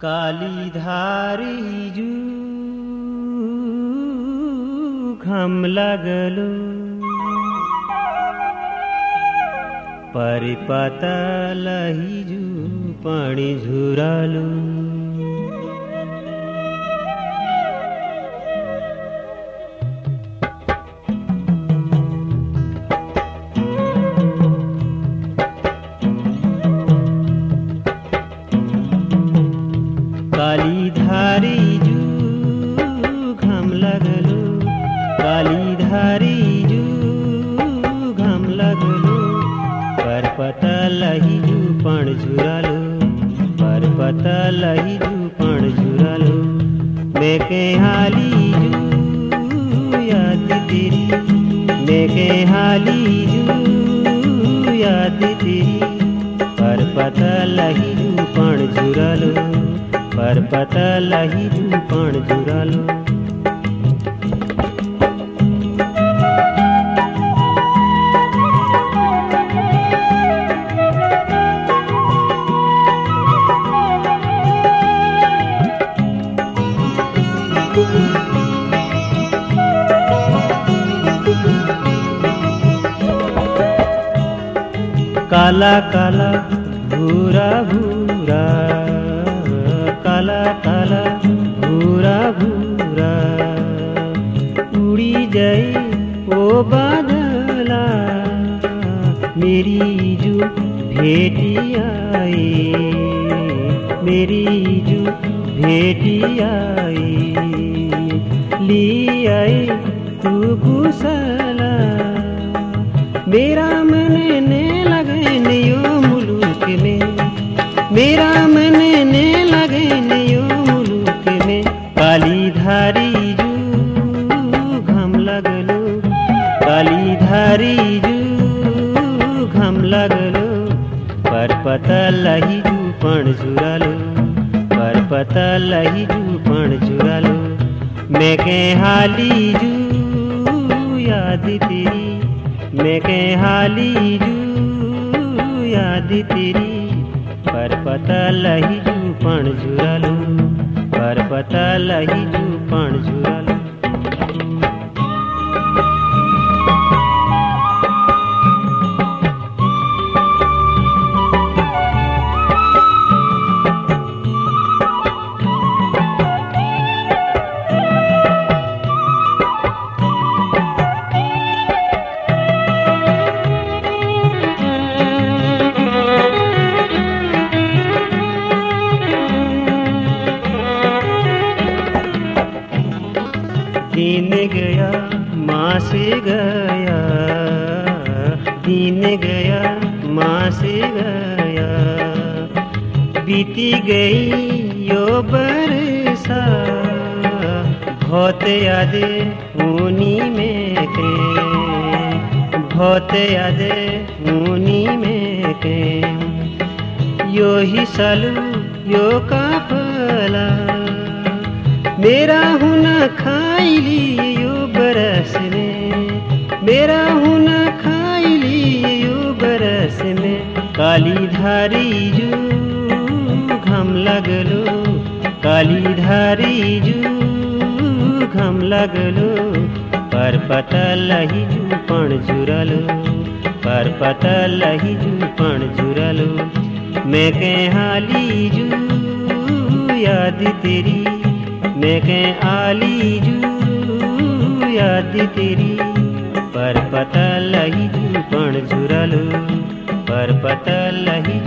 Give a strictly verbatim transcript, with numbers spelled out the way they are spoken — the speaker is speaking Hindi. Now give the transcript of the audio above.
काली धारी जू घम लगलो परिपता लही जू पानी झुरालो काली धारी जू घम लगलो काली धारी जू घम लगलो पर पता लही जू पण झुरालो पर पता लही जू पण झुरालो मैं के हाली जू याद तेरी मैं के हाली जू याद तेरी पर पता लही जू पण झुरालो पर पता लही जू पण झुरालो काला काला भूरा भूरा काला काला भूरा भूरा उड़ी जाए ओ बादला मेरी जू भेटी आई मेरी जू भेटी आई ली आई तू कुशला मेरा मन ने लगे नियो मुलुक में मेरा मन ने लगे नियो मुलुक में काली धारी जू घम लगलो काली धारी जू घम लगलो पर पता लही जू पण झुरालो पर पता लही जू पण झुरालो मैं के हाली जू याद तेरी मैं के हाली जू याद तेरी पर पता लही जू पण झुरालो पर पता लही जू पण झुरालो दिन गया माँ से गया दिन गया माँ से गया बीती गई यो बरसा बहुत यादें उन्हीं में के बहुत यादें उन्हीं में के यो ही सालू यो काफला मेरा हुना खाई लियो बरस में मेरा हुना खाई लियो बरस में काली धारी जू घम लगलो काली धारी जू घम लगलो पर पता लही जू पण झुरालो पर पता लही जू पण झुरालो मैं के हाली जू याद तेरी मैं के आली जू याद तेरी पर पता लही जू पण झुरालो पर पता लही